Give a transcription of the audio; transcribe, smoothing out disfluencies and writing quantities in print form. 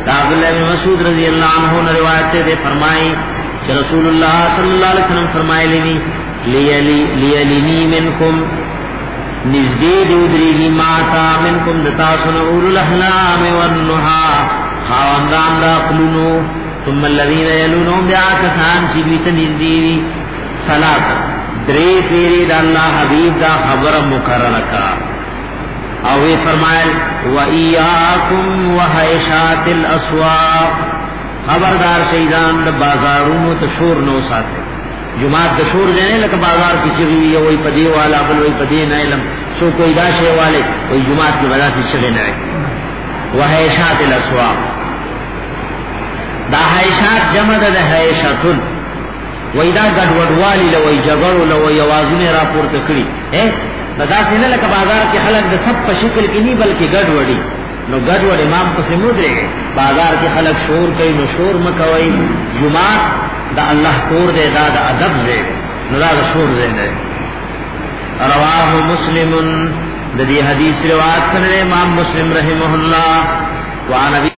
अब्दुल्लाह बिन मसूद रजी अल्लाह अन्हु ने रिवायत दे फरमाई कि रसूलुल्लाह सल्लल्लाहु अलैहि वसल्लम फरमाए लियलिनी मिनकुम निजदीद उदरीगी माता मिनकुम दतासुन उलुल अहलाम वन्नुहा खावंदान दा अक़लुनो तुम الذين يلونهم बिआकसान चिबीत निजदीदी सलात द्रे पेरी दा अल्लाह हबीब दा खबर मुकर्रर का और वे फरमाए वइयाकुम वहैशातिल अस्वाक खबरदार शैदान द बाजारों तो शोर नो साथे जुमात द शोर जाने लग बाजार की चिड़ी वही पदे वाला बल वही पदे न इलम सो कोई दाशे वाले वही जुमात की वजह से चले न वहैशातिल अस्वाक दा हैशात जमद द हैशातुन वही दा गडवडवाली ल वही जगड़ो ल वही आवाज़ने रापोर्ट करी है बता से न लग बाजार के खलक द सब पर शिकल की नहीं बल्कि गडवड़ी नो गडवड़ इमाम को से मुद्रे बाजार के खलक शोर कई नो शोर मकवई जुमात दा अल्लाह कोर दे दा अदब दे नो दा शोर दे ने रवाह मुस्लिमुन द दी हदीस रिवायत करे इमाम मुस्लिम रहमहुल्लाह व